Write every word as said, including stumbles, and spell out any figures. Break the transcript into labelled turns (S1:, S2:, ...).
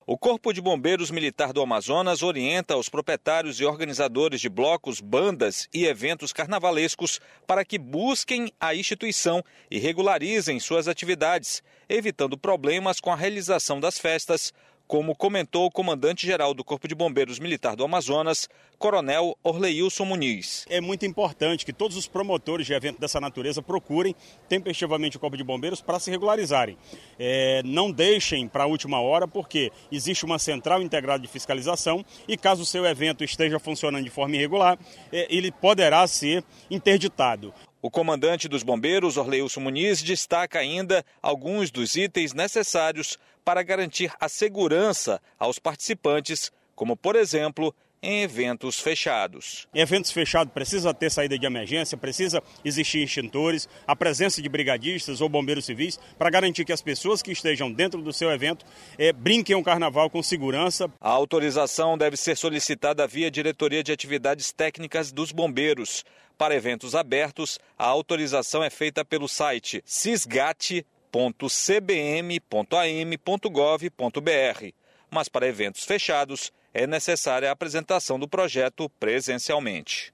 S1: O Corpo de Bombeiros Militar do Amazonas orienta os proprietários e organizadores de blocos, bandas e eventos carnavalescos para que busquem a instituição e regularizem suas atividades, evitando problemas com a realização das festas, como comentou o comandante-geral do Corpo de Bombeiros Militar do Amazonas, Coronel Orleilson Muniz.
S2: É muito importante que todos os promotores de eventos dessa natureza procurem tempestivamente o Corpo de Bombeiros para se regularizarem. É, não deixem para a última hora, porque existe uma central integrada de fiscalização e caso o seu evento esteja funcionando de forma irregular, é, ele poderá ser interditado.
S1: O comandante dos bombeiros, Orleilson Muniz, destaca ainda alguns dos itens necessários para garantir a segurança aos participantes, como, por exemplo, em eventos fechados.
S2: Em eventos fechados precisa ter saída de emergência, precisa existir extintores, a presença de brigadistas ou bombeiros civis para garantir que as pessoas que estejam dentro do seu evento é, brinquem o carnaval com segurança.
S1: A autorização deve ser solicitada via Diretoria de Atividades Técnicas dos Bombeiros. Para eventos abertos, a autorização é feita pelo site cisgat ponto c b m ponto a m ponto gov ponto b r. Mas para eventos fechados, é necessária a apresentação do projeto presencialmente.